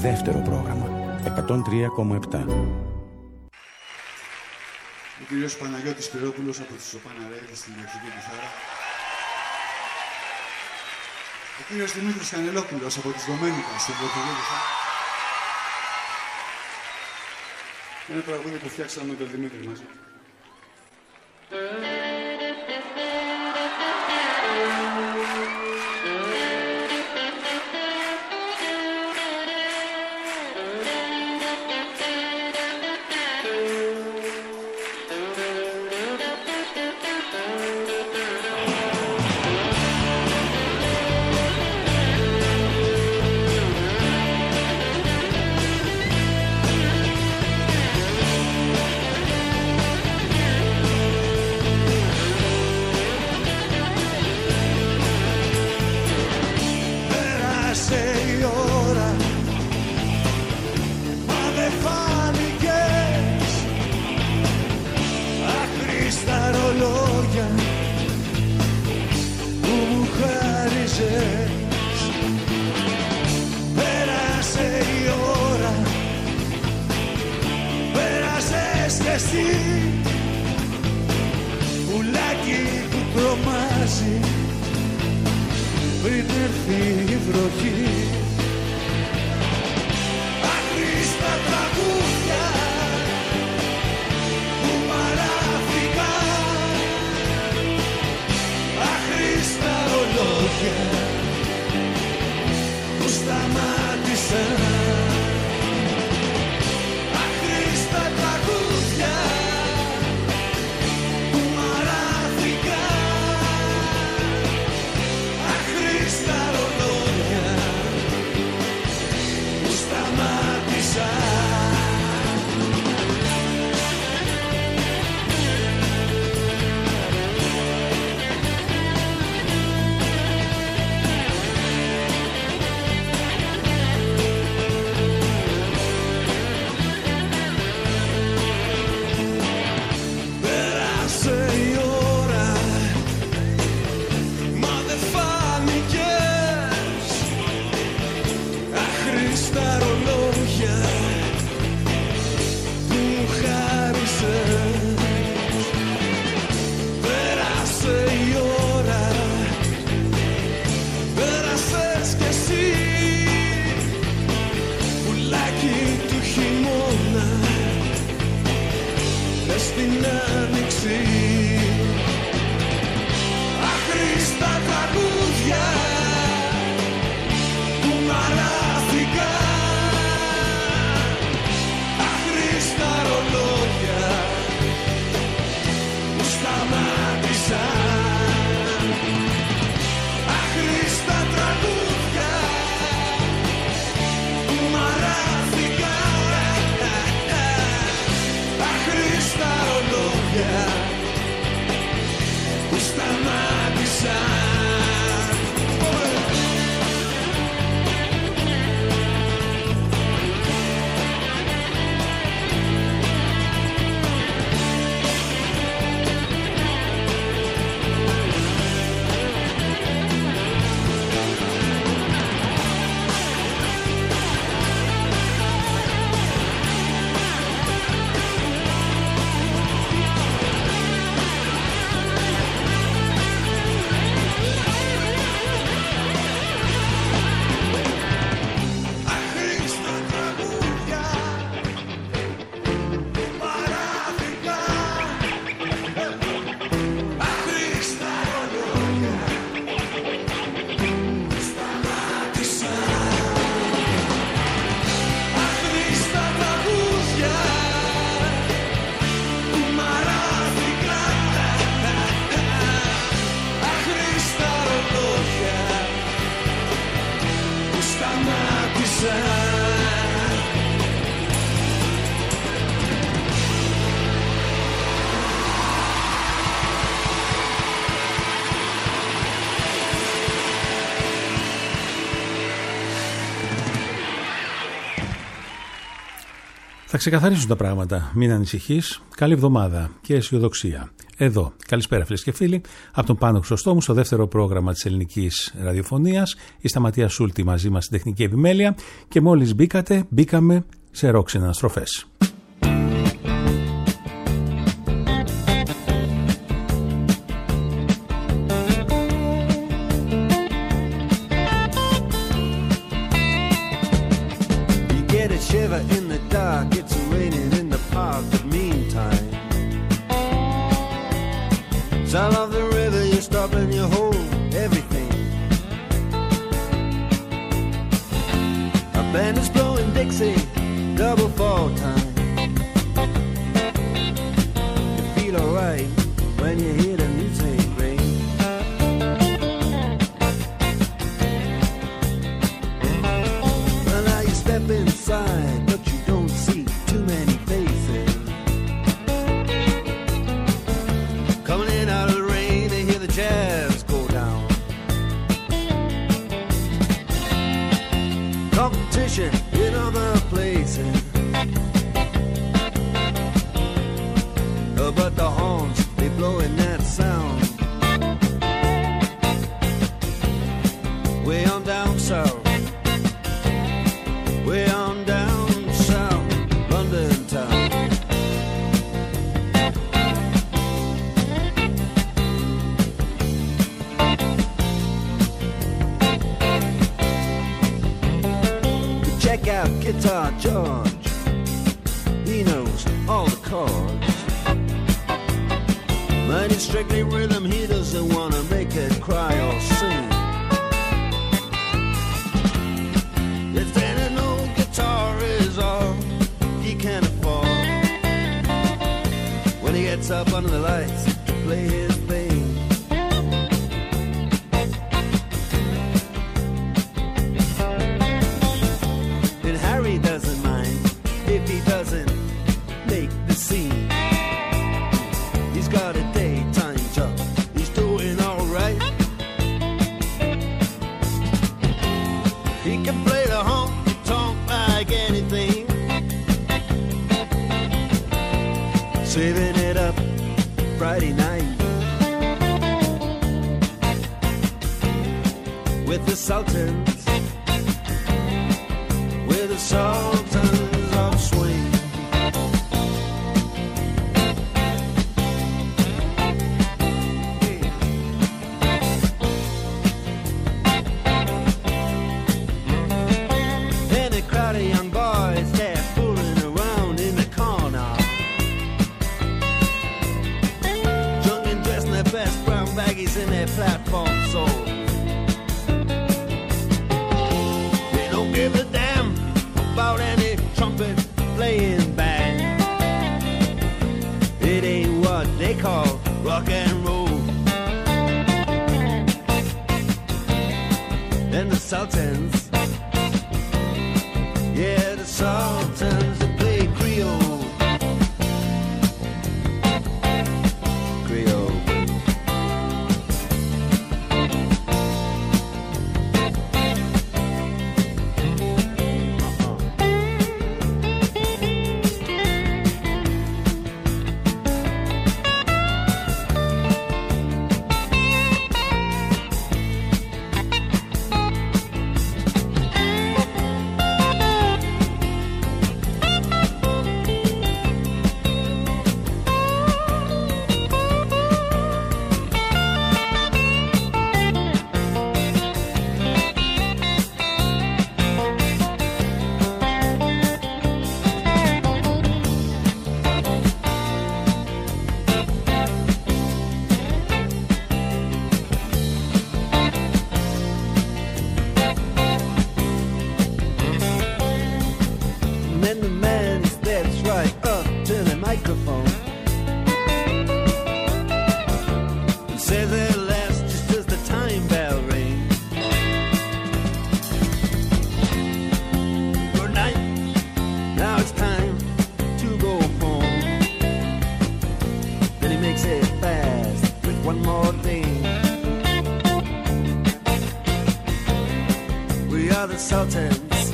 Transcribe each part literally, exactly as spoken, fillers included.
δεύτερο πρόγραμμα, εκατόν τρία κόμμα επτά. Ο κύριος Παναγιώτης Πυρόπουλος από τους Οπαναρέλη στην ηλεκτρική κιθάρα. Ο κύριος Δημήτρης Κανελόπουλος από τους Δομένικα στην ηλεκτρική κιθάρα. Ένα τραγούδι που φτιάξαμε με τον Δημήτρη μαζί. Θα ξεκαθαρίσουν τα πράγματα. Μην ανησυχείς. Καλή εβδομάδα και αισιοδοξία. εδώ. Καλησπέρα φίλες και φίλοι, από τον Πάνο Χρυσοστόμου στο δεύτερο πρόγραμμα της ελληνικής ραδιοφωνίας. Η Σταματία Σούλτη μαζί μας στην τεχνική επιμέλεια και μόλις μπήκατε, μπήκαμε σε ροκ συναναστροφές. Sound of the river, you stop and you hold everything. A band is blowing Dixie, double fall time. You feel alright when you hear the music ring. Well, now you step inside, but you don't see too many faces. Coming in out of the rain, they hear the jazz go down. Competition in other places, oh, but the horns, they blowing that sound. Way on down south, way on down south, London town. Check out Guitar George, he knows all the chords. But it's strictly rhythm, he doesn't want to make it cry or sing. If then an old guitar is all he can afford, when he gets up under the lights to play his thing. Doesn't mind if he doesn't make the scene. He's got a daytime job, he's doing alright. He can play the honky-tonk like anything, saving it up Friday night with the Sultans, the Sultans of Swing. And a crowd of young boys, they're fooling around in the corner, drunk and dressed in their best brown baggies in their platform soles. They don't give a damn about any trumpet playing band. It ain't what they call rock and roll. And the Sultans, yeah, the Sultans, they play Creole. Creole. are the Sultans.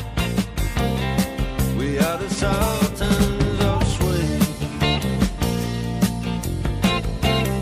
We are the Sultans of Swing.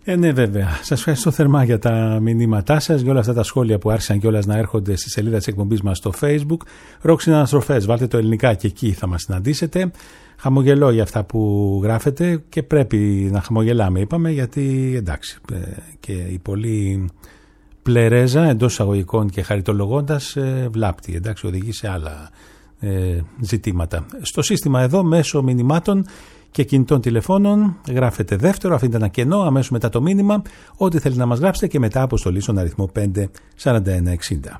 Ε, ναι, βέβαια. Σας ευχαριστώ θερμά για τα μηνύματά σας, για όλα αυτά τα σχόλια που άρχισαν κιόλας να έρχονται στη σελίδα της εκπομπής μας στο Facebook. Ρόξιν Αναστροφές, βάλτε το ελληνικά και εκεί θα μας συναντήσετε. Χαμογελώ για αυτά που γράφετε και πρέπει να χαμογελάμε, είπαμε, γιατί εντάξει, και η πολύ πλερέζα εντός εισαγωγικών και χαριτολογώντας βλάπτει, εντάξει, οδηγεί σε άλλα ε, ζητήματα. Στο σύστημα εδώ, μέσω μηνυμάτων και κινητών τηλεφώνων, γράφετε δεύτερο, αφήνετε ένα κενό αμέσως μετά το μήνυμα, ό,τι θέλετε να μας γράψετε και μετά αποστολή στον αριθμό πέντε σαράντα ένα εξήντα.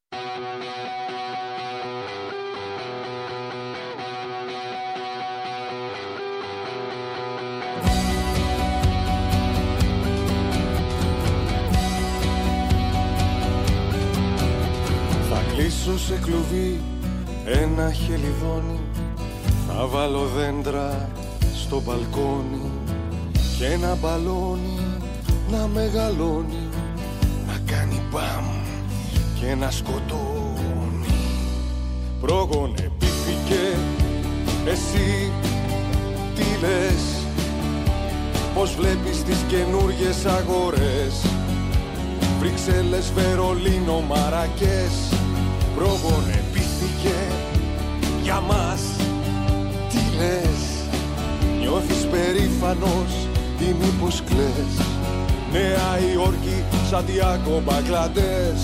Θα κλείσω σε κλουβί ένα χελιδόνι, θα βάλω δέντρα στο μπαλκόνι και ένα μπαλόνι να μεγαλώνει, να κάνει μπαμ και να σκοτώνει. Πρόγονε πήθηκε, εσύ τι λες, πως βλέπεις τις καινούριες αγορές, Βρυξέλλες, Βερολίνο, Μαρακές. Πρόγονε πήθηκε για μας, τι λες, νιώθεις περήφανος ή μήπως κλαις, Νέα Υόρκη, Σαντιάκο, Μπαγκλαντές.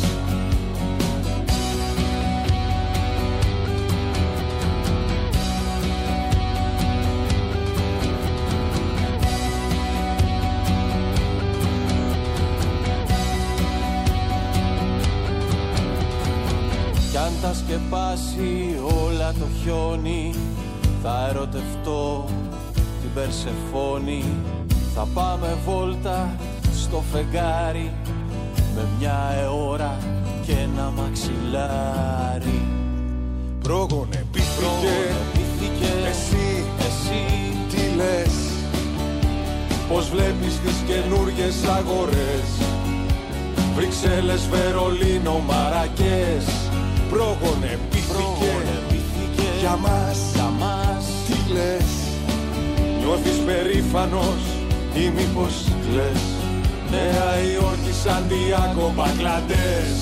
Κι αν τα σκεπάσει όλα το χιόνι, θα ερωτευτώ την Περσεφόνη. Θα πάμε βόλτα στο φεγγάρι με μια αιώρα και ένα μαξιλάρι. Πρόγονε πήθηκε, εσύ, εσύ τι λες, πως βλέπεις τις καινούριες αγορές, Βρυξέλλες, Βερολίνο, Μαρακές. Πρόγονε πήθηκε για μας, για μας. Τι λες, νιώθεις περήφανος ή μήπως κλαις, Νέα Υόρκη, Σαντιάκο, Μπαγκλαντές.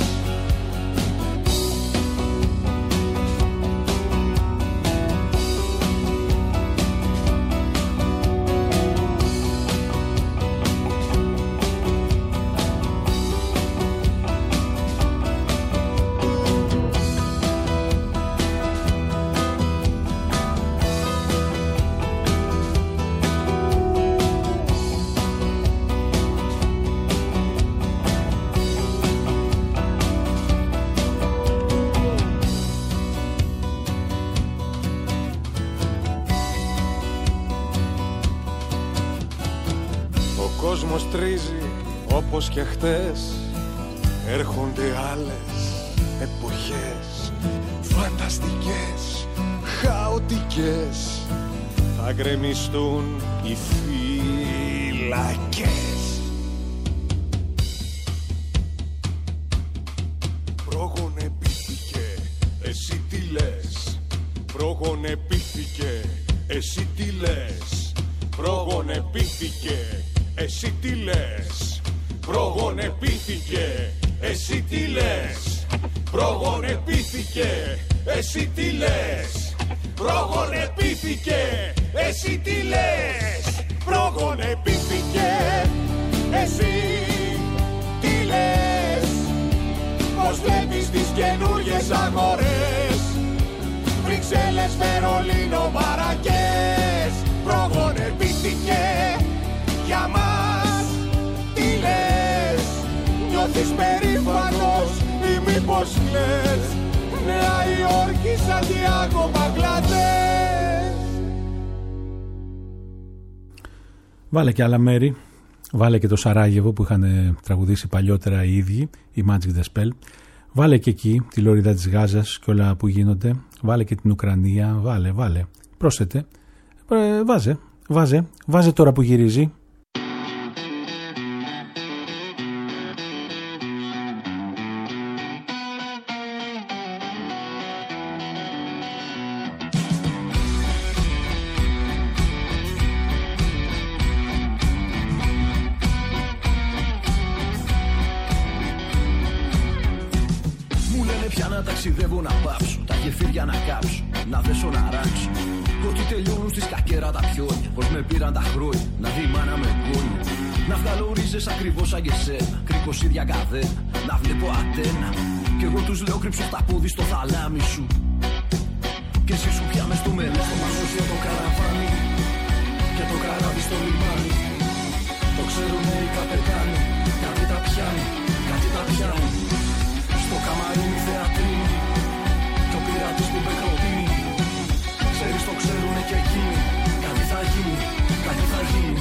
Ο κόσμος τρίζει όπως και χτες, έρχονται άλλες εποχές, φανταστικές, χαοτικές, θα γκρεμιστούν οι φυλακές. Προγονεπήθηκε, εσύ τι λες, προγονεπήθηκε, εσύ τι λες, προγονεπήθηκε, εσύ τι λες, προγονεπήθηκε, εσύ τι λες, προγονεπήθηκε, εσύ τι λες, προγονεπήθηκε, εσύ τι λες, προγονεπήθηκε, εσύ τι λες, πως βλέπεις τις καινούριες αγορές, Βρυξέλλες, Βερολίνο, Μαρακές. Προγονεπήθηκε για μας, τι λες, νιώθεις περήφανος ή μήπως κλαις, Νέα Υόρκη, Σαντιάκο, Μπαγκλαντές. Βάλε και άλλα μέρη, βάλε και το Σαράγεβο που είχαν τραγουδήσει παλιότερα οι ίδιοι, οι Magic the Spell, βάλε και εκεί τη λωρίδα της Γάζας και όλα που γίνονται, βάλε και την Ουκρανία, βάλε, βάλε, πρόσθετε, ε, βάζε, βάζε, βάζε τώρα που γυρίζει. ταξιδεύω να πάψω, τα γεφύρια να κάψω, να δέσω να ράξω. Ότι τελειώνουν στη σκακέρα τα πιόνια, πως με πήραν τα χρόνια, να δει η μάνα με γόνια. Να βγάλω ρίζες ακριβώς σαν και σένα, κρίκος ίδια καδένα, να βλέπω αντένα. Κι εγώ τους λέω κρύψω τα πόδι στο θαλάμι σου. Και εσύ σου πια μες στο μελάνι. Για το καραβάνι και το καράβι στο λιμάνι. Το ξέρουνε οι καπετάνοι, κάτι τα πιάνει, κάτι τα πιάνει. Στο καμαρίνι θεατρίνι κι ο πειρατής που μπεκροπίνει. Ξέρεις το ξέρουνε και εκείνοι, κάτι θα γίνει, κάτι θα γίνει.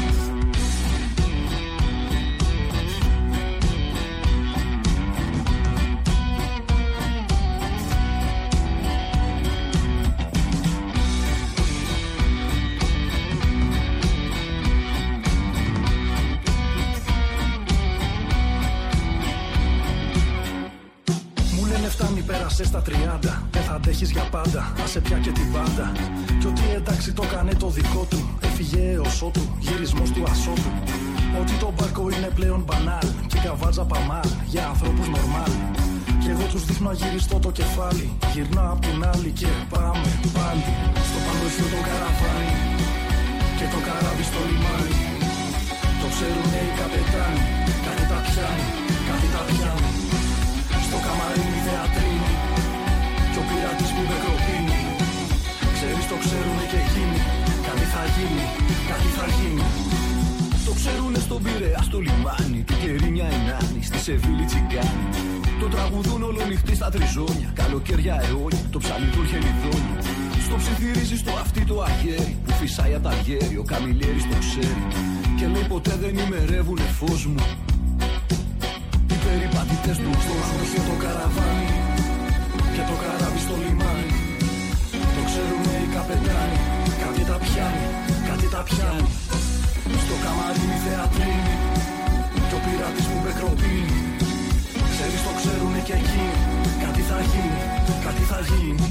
Πέρασε στα τριάντα, δεν θα αντέχεις για πάντα. Άσε πια και την πάντα. Κι ότι εντάξει το κάνε το δικό του. Έφυγε έως ότου, γυρισμός του ασώτου. Ότι το μπάρκο είναι πλέον μπανάλ. Και καβάτζα παμάλ, για ανθρώπους νορμάλ. Κι εγώ τους δείχνω αγυριστό το κεφάλι. Γυρνάω απ' την άλλη και πάμε πάλι. Στο παντοχείο το καραβάνι και το καράβι στο λιμάνι. Το ξέρουνε οι καπετάνοι, κάτι τα πιάνει, κάτι τα πιάνει. Στο καμαρίνι θεατρίνι κι ο πειρατής που μπεκροπίνει. Ξέρεις το ξέρουνε και εκείνοι, κάτι θα γίνει, κάτι θα γίνει. Το ξέρουνε στον Πειραιά στο λιμάνι, του Κερίνια η Νάνη, στη Σεβίλη τσιγκάνι. Το τραγουδούν όλο νυχτή στα τριζόνια, καλοκαίρια αιώνια, το ψαλιδούρ χελιδόνια. Στο ψιθυρίζει στο αυτί το αγέρι, που φυσάει απ' τα γέρι, ο Καμιλέρης το ξέρει. Και λέει ποτέ δεν ημερεύουνε φως μου. Περιπατητές του κόσμου και το καραβάνι και το καράβι στο λιμάνι. Το ξέρουνε οι καπετάνοι, κάτι τα πιάνει, κάτι τα πιάνει. Στο καμαρίνι θεατρίνι κι ο πειρατής που μπεκροπίνει. Ξέρεις το ξέρουνε και εκείνοι, κάτι θα γίνει, κάτι θα γίνει.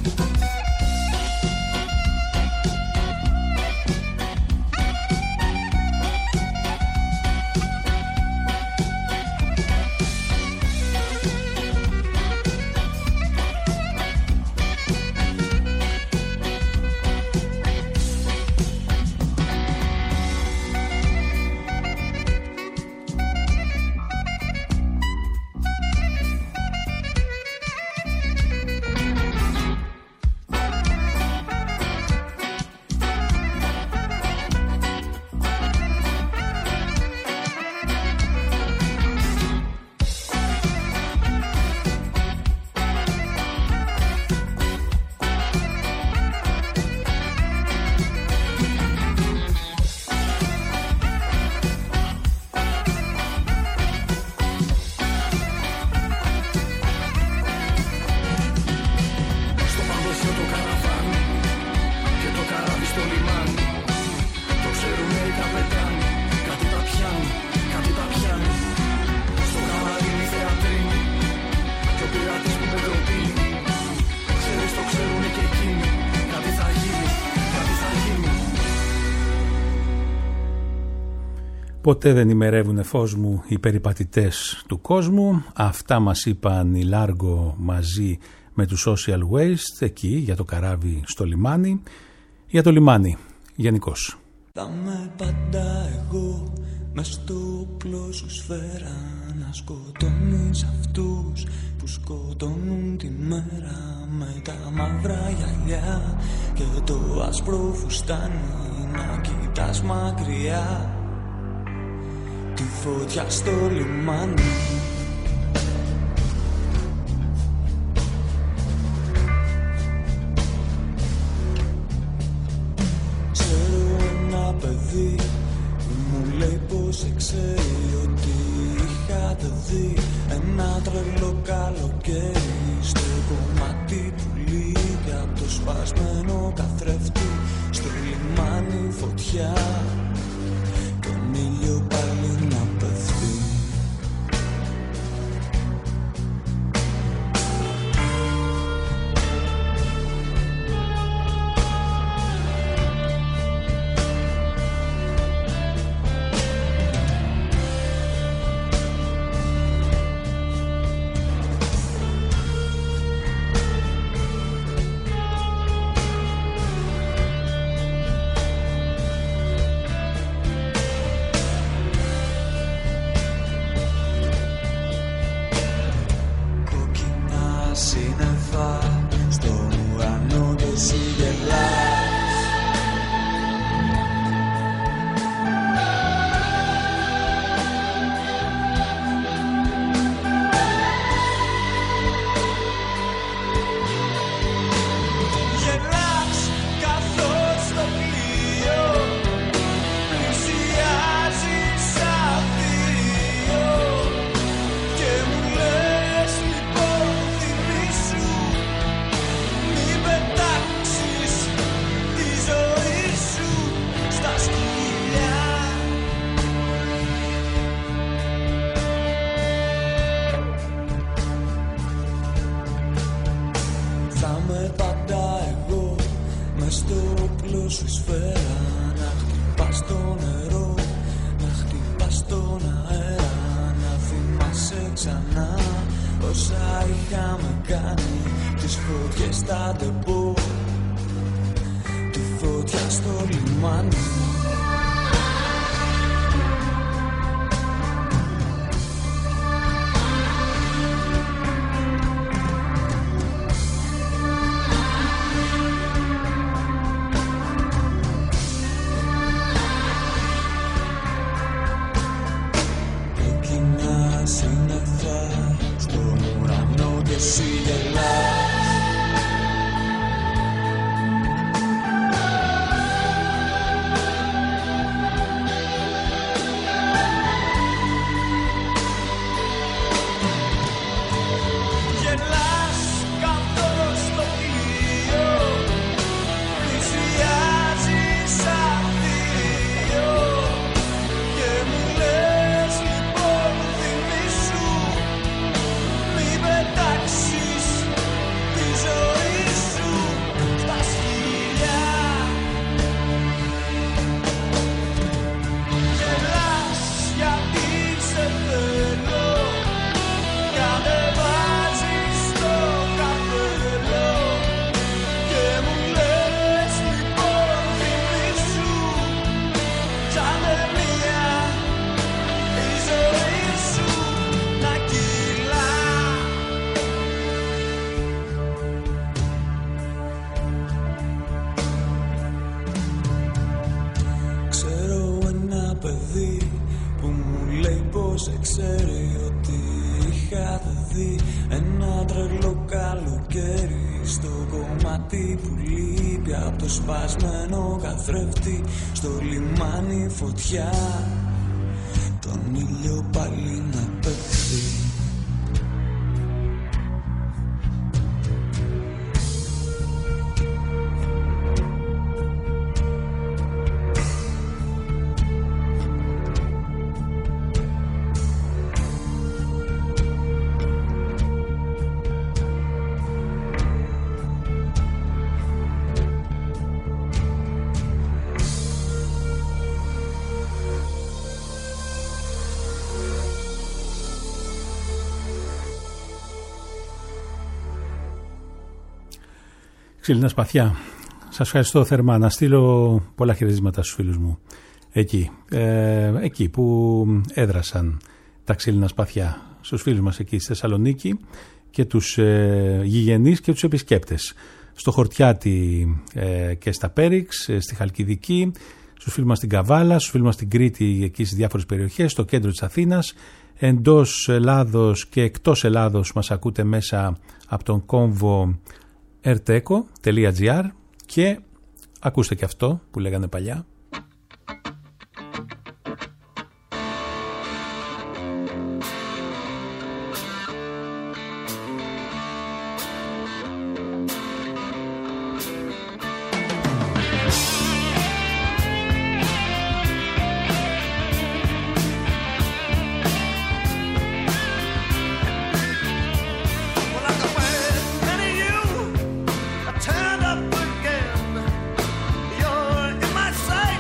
Ποτέ δεν ημερεύουνε φως μου οι περιπατητές του κόσμου. Αυτά μας είπαν οι Λάργο μαζί με τους Social Waste εκεί για το καράβι στο λιμάνι. Για το λιμάνι γενικώς. Θα με πάντα εγώ μες στο πλώσου σφαίρα να σκοτώνεις αυτούς που σκοτώνουν τη μέρα με τα μαύρα γυαλιά και το άσπρο φουστάνι να κοιτάς μακριά τη φωτιά στο λιμάνι. Ξέρω ένα παιδί που μου λέει πως ξέρει ότι είχατε δει ένα τρελό καλοκαίρι στο κομμάτι που λείπει από το σπασμένο καθρέφτη στο λιμάνι φωτιά. Τον ήλιο πάλι να πέφτει. είχαμε κάνει τις φωτιές στα ντεπό, τη φωτιά στο λιμάνι. Ξέρει ότι είχα δει ένα τρελό καλοκαίρι στο κομμάτι που λείπει από το σπασμένο καθρέφτη, στο λιμάνι φωτιά, τον ήλιο πάλι να πέφτει. Ξύλινα σπαθιά. Σας ευχαριστώ θερμά. Να στείλω πολλά χαιρετίσματα στους φίλους μου εκεί, ε, εκεί που έδρασαν τα ξύλινα σπαθιά, στους φίλους μας εκεί στη Θεσσαλονίκη και τους ε, γηγενείς και τους επισκέπτες, στο Χορτιάτι ε, και στα Πέριξ, ε, στη Χαλκιδική, στους φίλους μας στην Καβάλα, στους φίλους μας στην Κρήτη, εκεί στις διάφορες περιοχές, στο κέντρο της Αθήνας, εντός Ελλάδος και εκτός Ελλάδος μας ακούτε μέσα από τον κόμβο ερτέκο τελεία τζι άρ και ακούστε και αυτό που λέγανε παλιά. Turned up again, you're in my sight.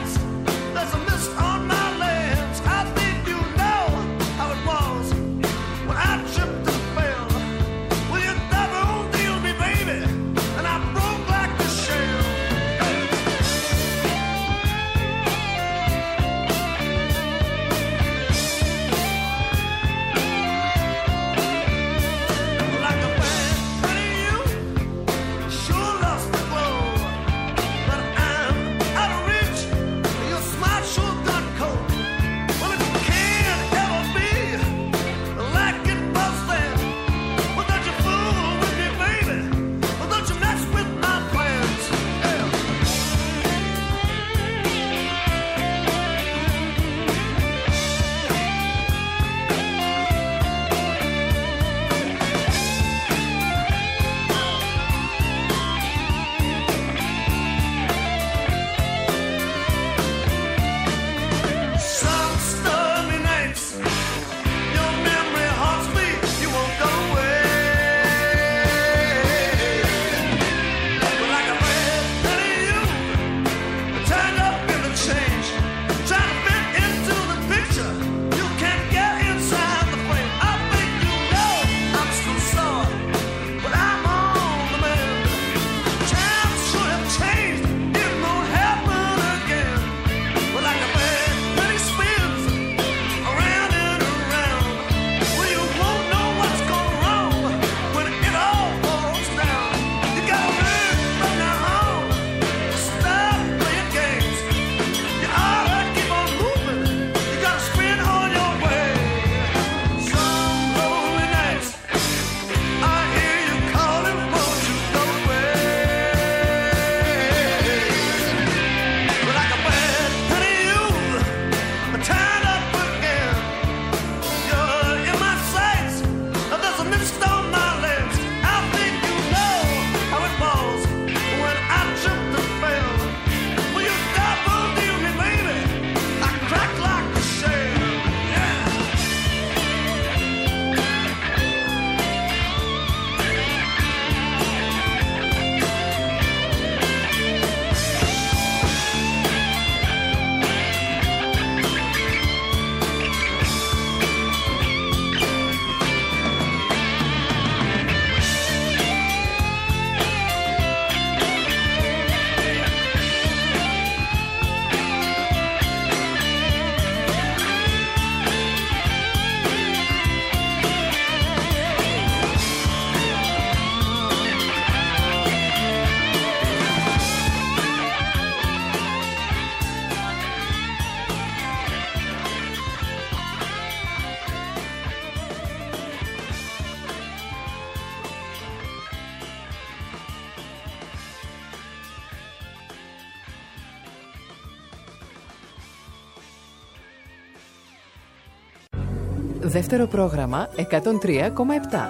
δεύτερο πρόγραμμα εκατόν τρία κόμμα επτά.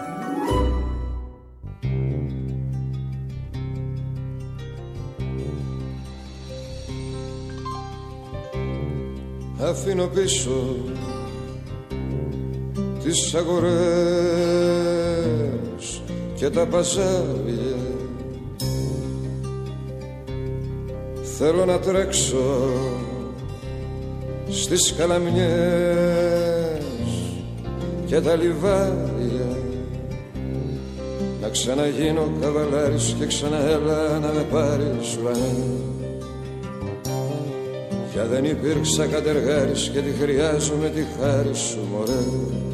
Αφήνω πίσω τις αγορές και τα παζάρια. Θέλω να τρέξω στις καλαμιές και τα λιβάδια, να ξαναγίνω καβαλάρης και ξαναέλα να με πάρεις ουρανέ. Για δεν υπήρξα κατεργάρης και τη χρειάζομαι τη χάρη σου, μωρέ.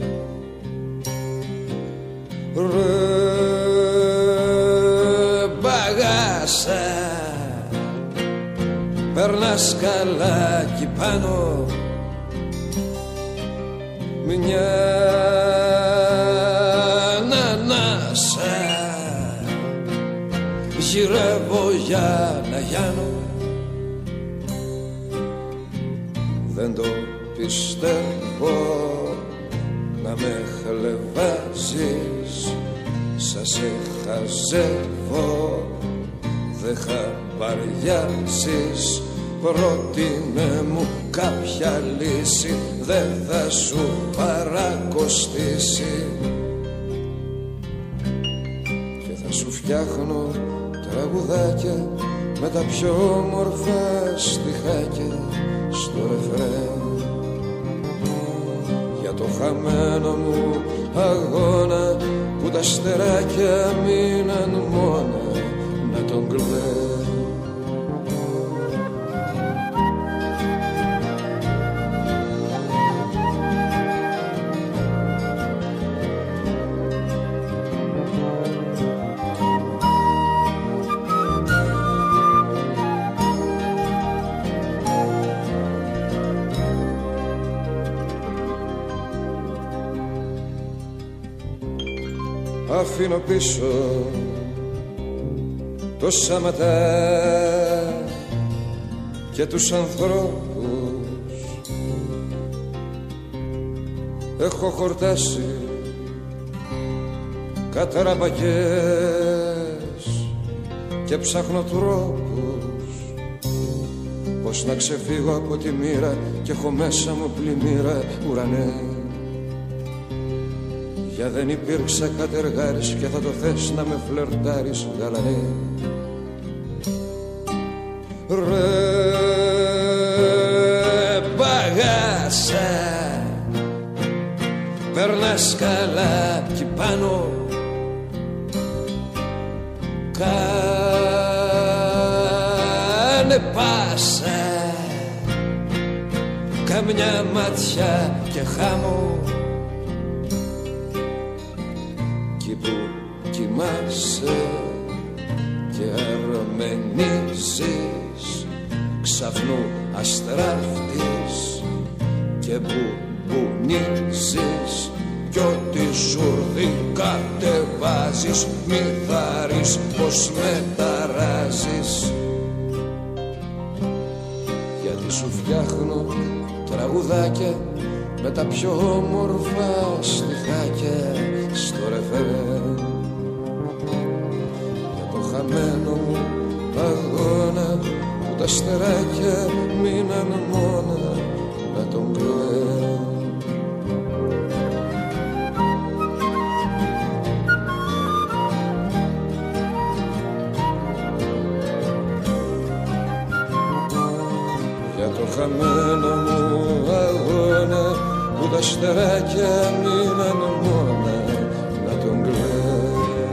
Ρε μπαγάσα, περνάς καλά κι πάνω, μια ανανάσα γυρεύω για να γιάνω. Δεν το πιστεύω να με χλεβάζεις, σαν σε χαζεύω, δεν χαμπαριάζεις. Πρότεινε μου κάποια λύση, δεν θα σου παρακοστήσει και θα σου φτιάχνω τραγουδάκια με τα πιο όμορφα στιχάκια στο ρεφρέν. Για το χαμένο μου αγώνα που τα στεράκια μείναν μόνα να τον κλαίν. Αφήνω πίσω το σαματά και τους ανθρώπους. Έχω χορτάσει καταραμπακές και ψάχνω τρόπους πως να ξεφύγω από τη μοίρα και έχω μέσα μου πλημμύρα, ουρανέ. Για δεν υπήρξα κατεργάρης και θα το θες να με φλερτάρεις, γαλανέ. Ρε μπαγάσα, περνάς καλά κι πάνω, κάνε πάσα, καμιά ματιά και χάμω. Που κοιμάσαι και αρμενίζεις, ξαφνού αστράφτης και μπουμπουνίζεις, κι ό,τι σουρδί κατεβάζεις μη θαρείς πως μεταράζεις. Γιατί σου φτιάχνω τραγουδάκια με τα πιο όμορφα στιχάκια στο ρεφρέν. Για το χαμένο μου αγώνα που τα στεράκια μείναν μόνα να τον κλαίν. Για το χαμένο μου αγώνα που τα στεράκια μείναν μόνα να τον κλαίν.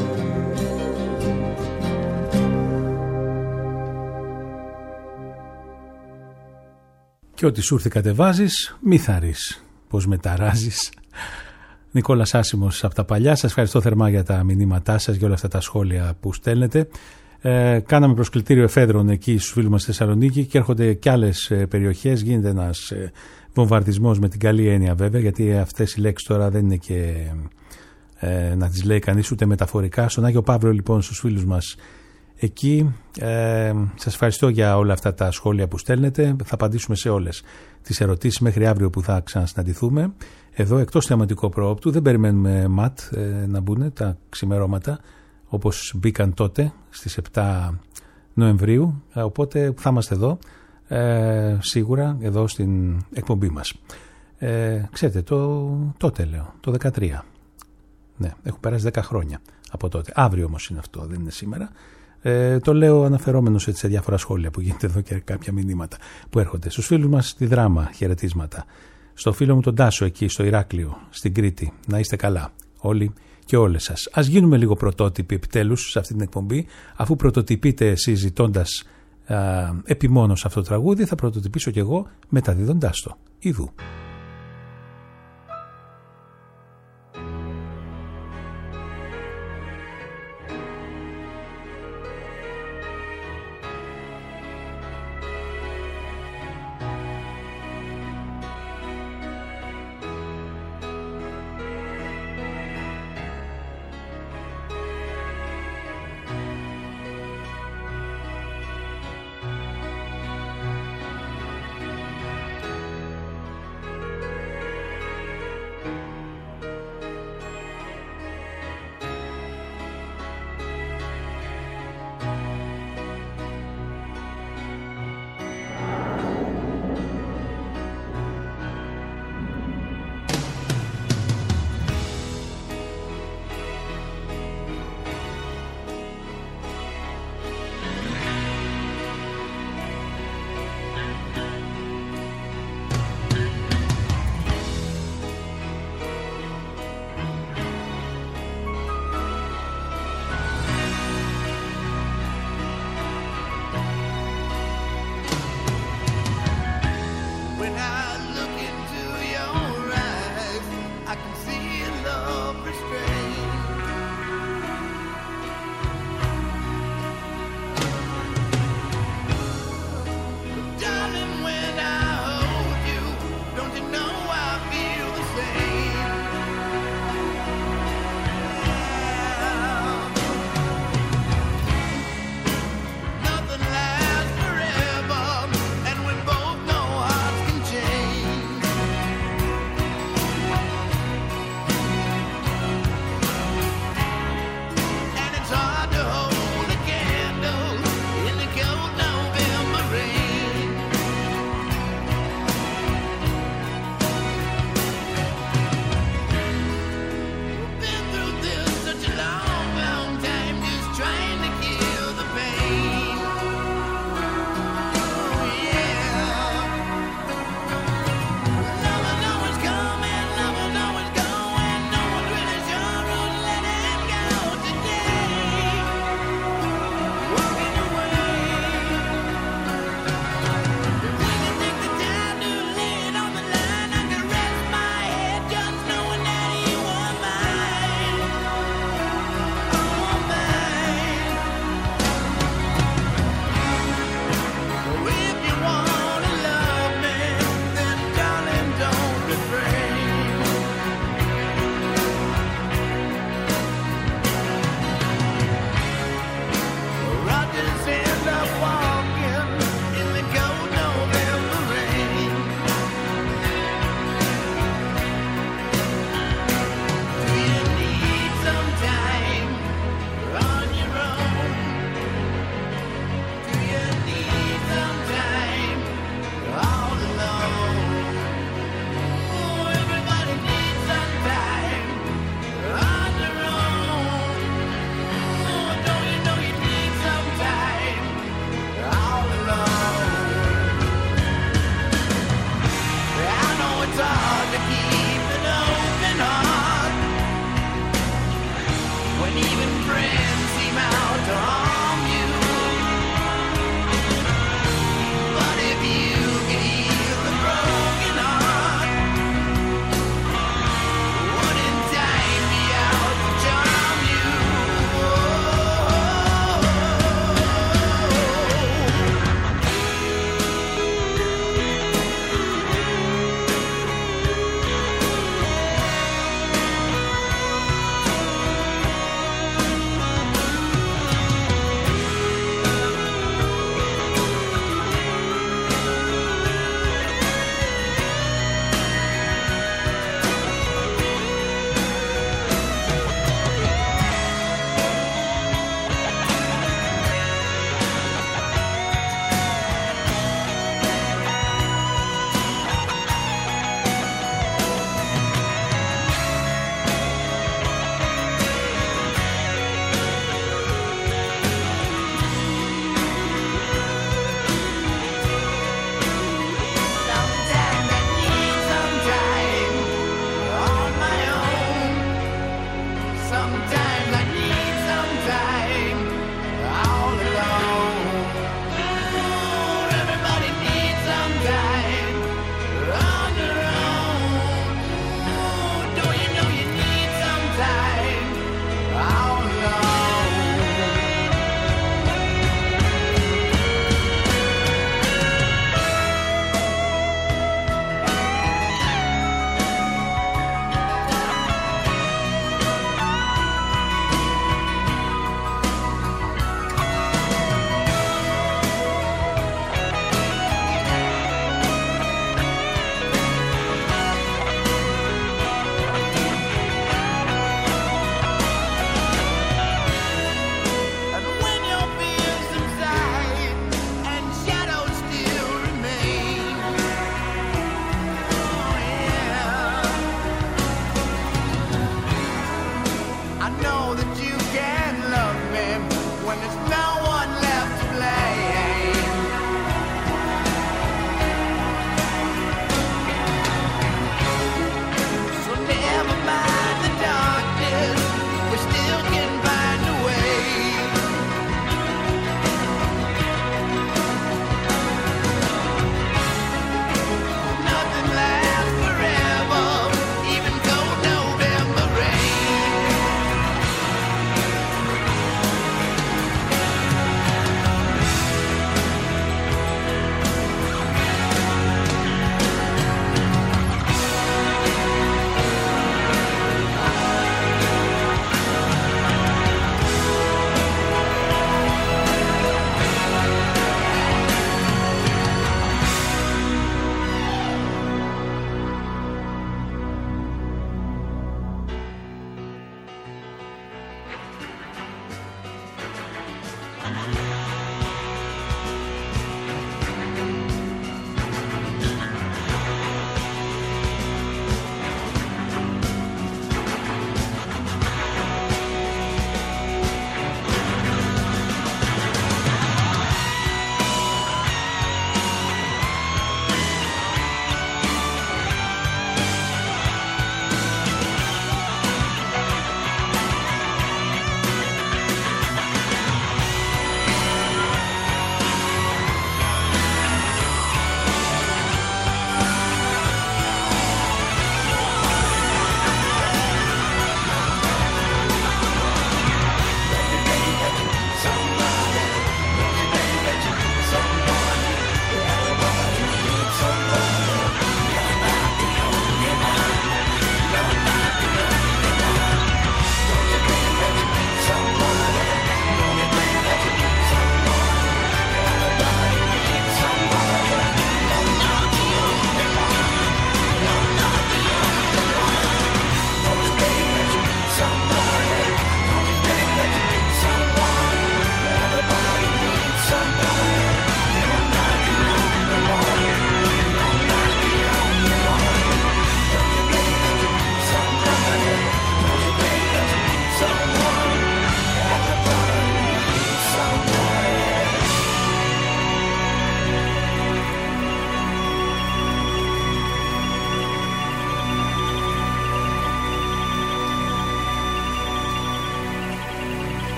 Και ό,τι σου ήρθε κατεβάζεις, μη θαρείς πως μεταράζεις. Νικόλας Άσημος από τα παλιά. Σας ευχαριστώ θερμά για τα μηνύματά σας, για όλα αυτά τα σχόλια που στέλνετε. Ε, κάναμε προσκλητήριο εφέδρων εκεί στους φίλους μας στη Θεσσαλονίκη και έρχονται και άλλες ε, περιοχές. Γίνεται ένας ε, βομβαρδισμός με την καλή έννοια βέβαια, γιατί αυτές οι λέξεις τώρα δεν είναι και ε, να τις λέει κανείς ούτε μεταφορικά. Στον Άγιο Παύλο λοιπόν στους φίλους μας εκεί. Ε, σας ευχαριστώ για όλα αυτά τα σχόλια που στέλνετε. Θα απαντήσουμε σε όλες τις ερωτήσεις μέχρι αύριο που θα ξανασυναντηθούμε. Εδώ εκτός θεματικού προόπτου δεν περιμένουμε ματ ε, να μπουν τα ξημερώματα όπως μπήκαν τότε στις επτά Νοεμβρίου, οπότε θα είμαστε εδώ ε, σίγουρα εδώ στην εκπομπή μας. Ε, ξέρετε, το, τότε λέω, το δεκατρία. Ναι, έχουν περάσει δέκα χρόνια από τότε. Αύριο όμως είναι αυτό, δεν είναι σήμερα. Ε, το λέω αναφερόμενος σε διάφορα σχόλια που γίνεται εδώ και κάποια μηνύματα που έρχονται. Στους φίλους μας στη Δράμα, χαιρετίσματα. Στο φίλο μου τον Τάσο εκεί στο Ηράκλειο, στην Κρήτη. Να είστε καλά όλοι και όλες σας. Ας γίνουμε λίγο πρωτότυποι επιτέλους σε αυτή την εκπομπή. Αφού πρωτοτυπείτε εσείς ζητώντας επιμόνως αυτό το τραγούδι, θα πρωτοτυπήσω κι εγώ μεταδίδοντάς το. Ιδού.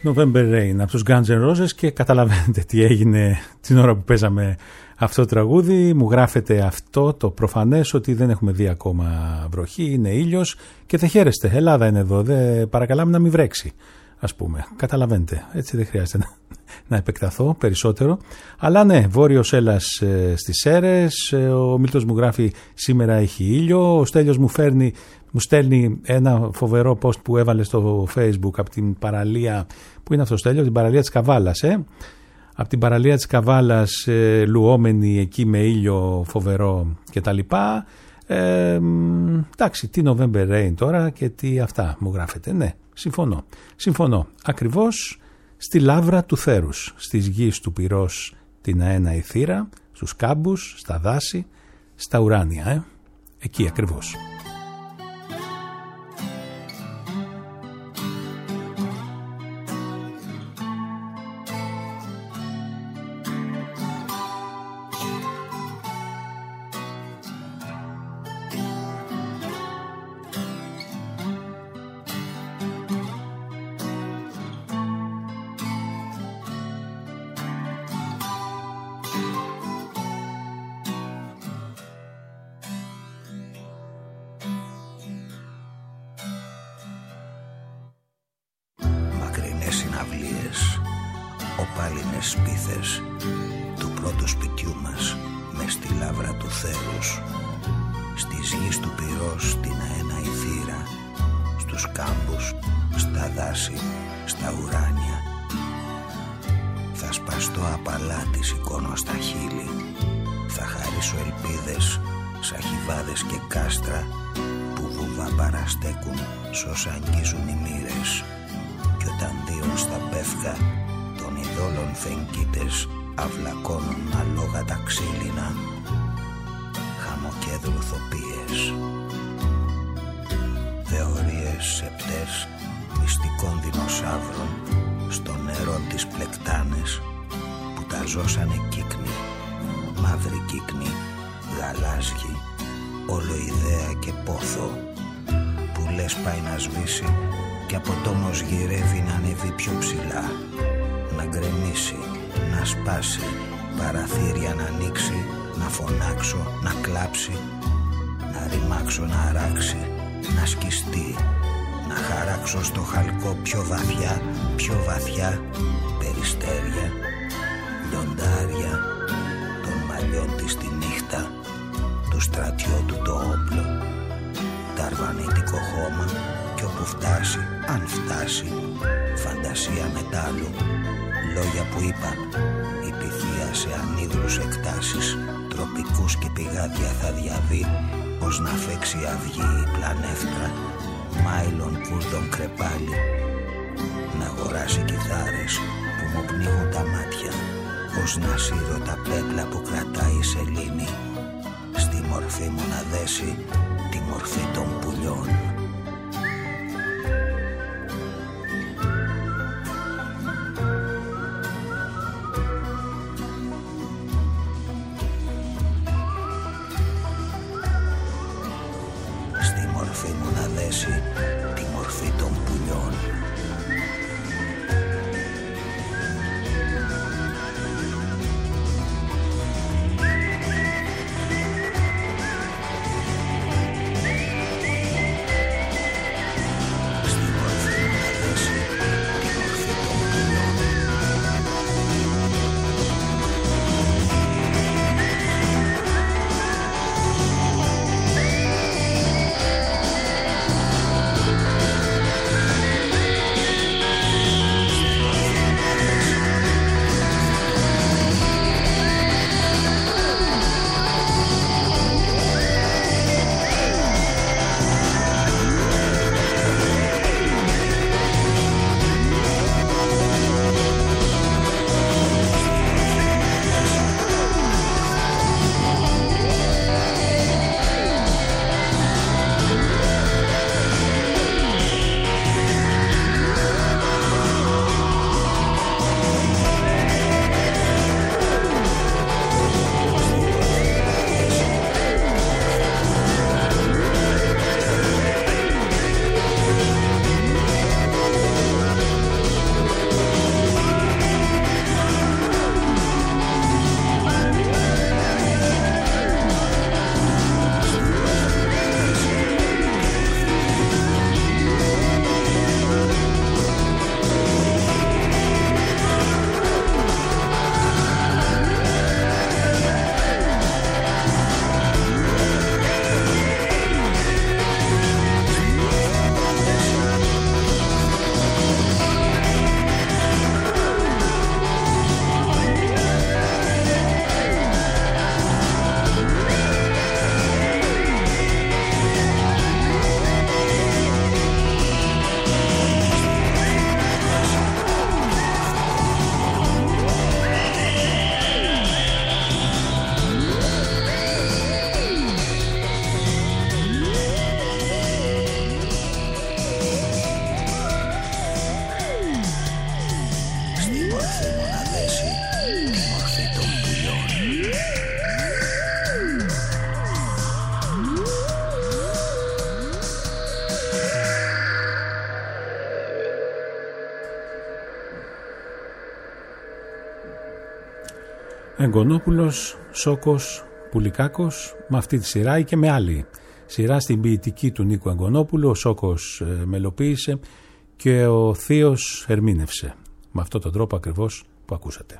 November Rain από τους Guns N' Roses, και καταλαβαίνετε τι έγινε την ώρα που παίζαμε αυτό το τραγούδι. Μου γράφετε αυτό το προφανές, ότι δεν έχουμε δει ακόμα βροχή, είναι ήλιος και θα χαίρεστε. Ελλάδα είναι εδώ, δεν παρακαλάμε να μην βρέξει, ας πούμε. Καταλαβαίνετε, έτσι δεν χρειάζεται να, να επεκταθώ περισσότερο. Αλλά ναι, Βόρειος Έλλας ε, στις Σέρρες, ε, ο Μίλτος μου γράφει σήμερα έχει ήλιο, ο Στέλιος μου φέρνει, μου στέλνει ένα φοβερό post που έβαλε στο Facebook από την παραλία, που είναι αυτό Στέλιο, την παραλία της Καβάλας, ε. Από την παραλία της Καβάλας, ε, λουόμενη εκεί με ήλιο φοβερό και τα λοιπά. Ε, εντάξει, τι November Rain τώρα και τι αυτά μου γράφετε. Ναι, συμφωνώ. Συμφωνώ. Ακριβώς στη λάβρα του θέρους, στις γης του πυρός την αένα η θύρα, στους κάμπους, στα δάση, στα ουράνια. Ε. Εκεί ακριβώς. Εγκονόπουλος, Σόκος, Πουλικάκος, με αυτή τη σειρά ή και με άλλη σειρά στην ποιητική του Νίκου Εγκονόπουλου. Ο Σόκος ε, μελοποίησε και ο Θείος ερμήνευσε με αυτόν τον τρόπο ακριβώς που ακούσατε.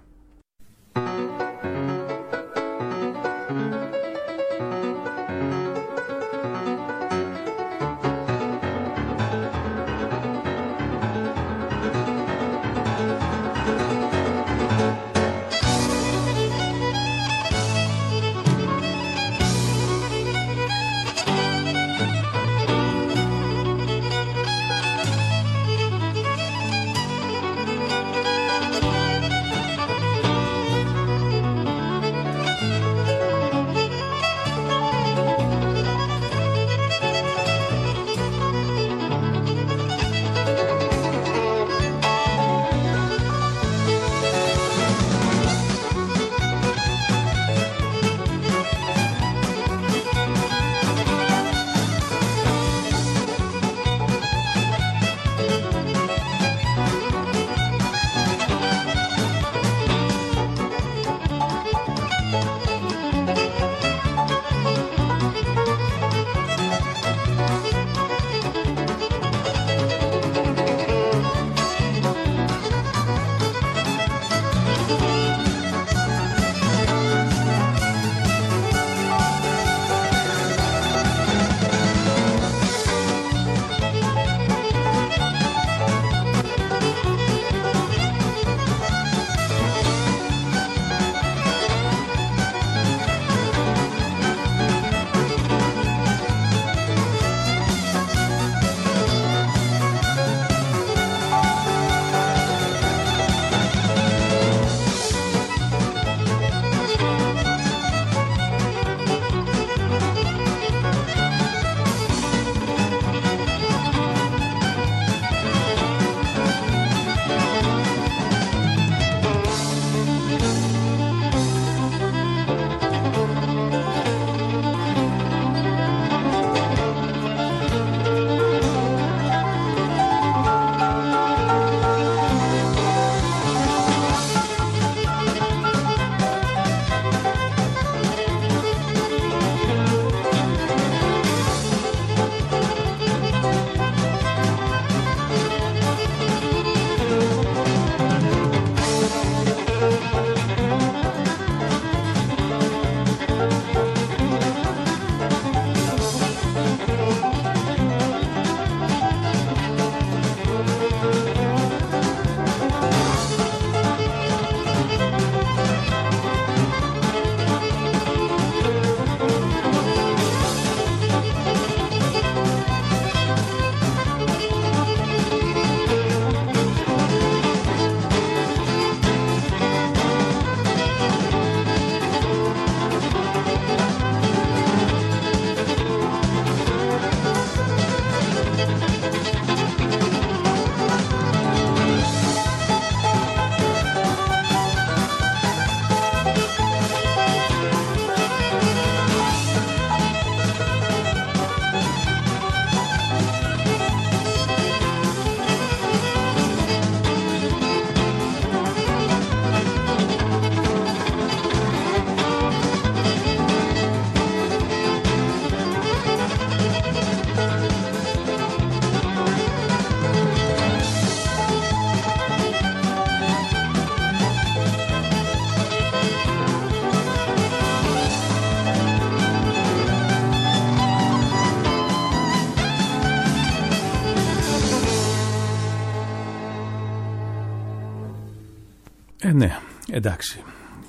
Ε, ναι, εντάξει.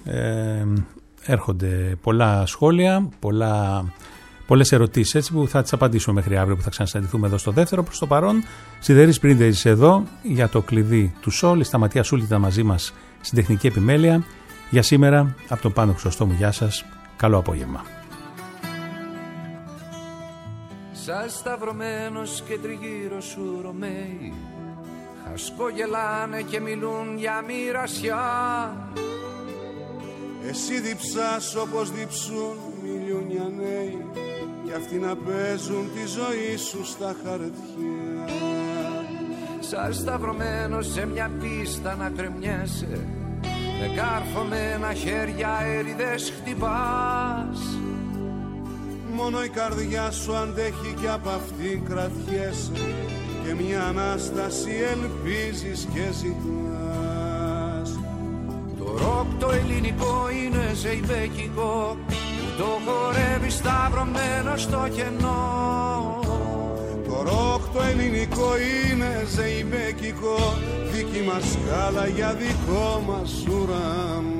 Ε, έρχονται πολλά σχόλια, πολλά, πολλές ερωτήσεις έτσι, που θα τις απαντήσουμε μέχρι αύριο που θα ξανασυναντηθούμε εδώ στο δεύτερο. Προς το παρόν, Σιδερής Πρίντεζης εδώ για το κλειδί του Σόλ. Η Σταματία Σούλη ήταν μαζί μας στην τεχνική επιμέλεια. Για σήμερα, από τον Πάνο Χρυσοστόμου, γεια σας. Καλό απόγευμα. Σαν σταυρωμένος και τριγύρω σου Ρωμαίοι χασκογελάνε και μιλούν για μοιρασιά. Εσύ διψάς όπως διψούν μιλιούνια νέοι κι αυτοί να παίζουν τη ζωή σου στα χαρτιά. Σαν σταυρωμένος σε μια πίστα να κρεμιέσαι με κάρφωμένα χέρια έρηδες χτυπάς. Μόνο η καρδιά σου αντέχει και απ' αυτήν κρατιέσαι και μια Ανάσταση ελπίζεις και ζητάς. Το ροκ το ελληνικό είναι ζεϊμπέκικο, το χορεύει σταυρωμένο στο κενό. Το ροκ το ελληνικό είναι ζεϊμπέκικο, δική μας σκάλα για δικό μας ουρανό.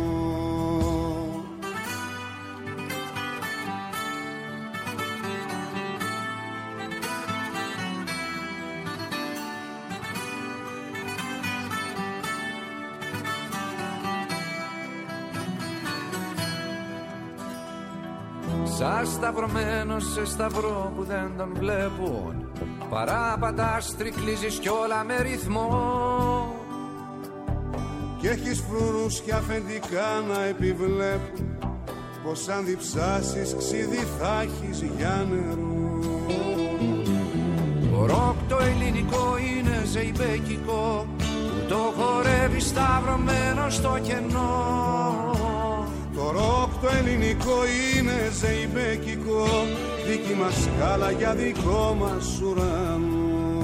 Σαν σταυρωμένος σε σταυρό που δεν τον βλέπουν, παράπατας, τρικλίζεις κι όλα με ρυθμό. Κι έχεις φρούρους και αφεντικά να επιβλέπουν πως αν διψάσεις ξύδι θα έχεις για νερό. Το ροκ το ελληνικό είναι ζεϊμπέκικο, το χορεύει σταυρωμένο στο κενό. Το ροκ το ελληνικό είναι ζεϊμπέκικο, δική μας σκάλα για δικό μας ουρανό.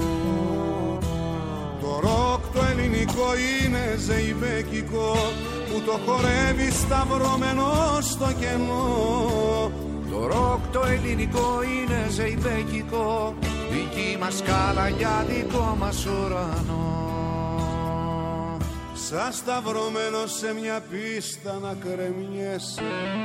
Το ροκ το ελληνικό είναι ζεϊμπέκικο, που το χορεύει σταυρωμένο στο κενό. Το ροκ το ελληνικό είναι ζεϊμπέκικο, δική μας σκάλα για δικό μας ουρανό. Σαν σταυρωμένο σε μια πίστα να κρεμιέσαι,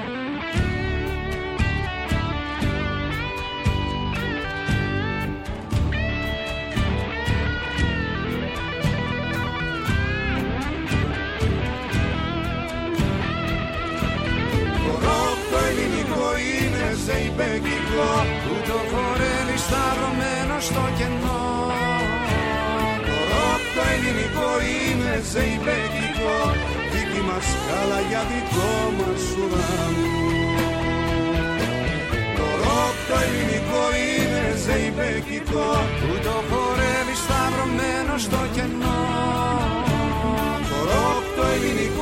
το ροκ το ελληνικό είναι ζεϊμπέκικο, που το χορεύει σταυρωμένο στο κενό. Το ελληνικό είναι ζεϊμπέκικο, δική μας σκάλα για δικό μας ουρανό. Το ροκ το ελληνικό είναι ζεϊμπέκικο, που το χορεύει σταυρωμένο στο κενό. Το ροκ το ελληνικό